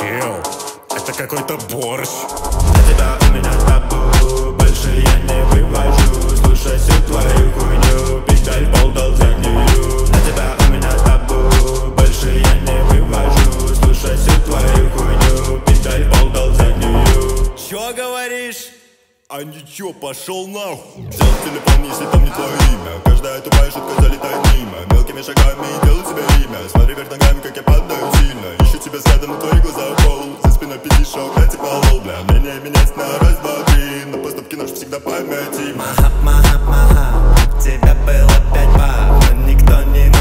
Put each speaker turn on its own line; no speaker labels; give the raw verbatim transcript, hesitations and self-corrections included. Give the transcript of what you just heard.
Чел, это какой-то борщ.
На тебя у меня табу, больше я не вывожу. Слушай всю твою хуйню, педаль пол дал за гнилю. На тебя у меня табу, больше я не вывожу. Слушай всю твою хуйню, педаль пол дал за гнилю.
Чё говоришь?
А ничего, пошел нахуй. Взял телефон, если там не твое имя. Каждая тупая шутка залетает мимо. Мелкими шагами делаю тебе имя. Смотри вверх ногами, как я падаю сильно. Ищу тебя взглядом, но твои глаза в пол. За спиной пиздишь шок, я типа лол, бля. Мнение меняется на раз, два, три. Но поступки наши всегда памяти.
Махап, махап, махап. У тебя было пять баб, но никто не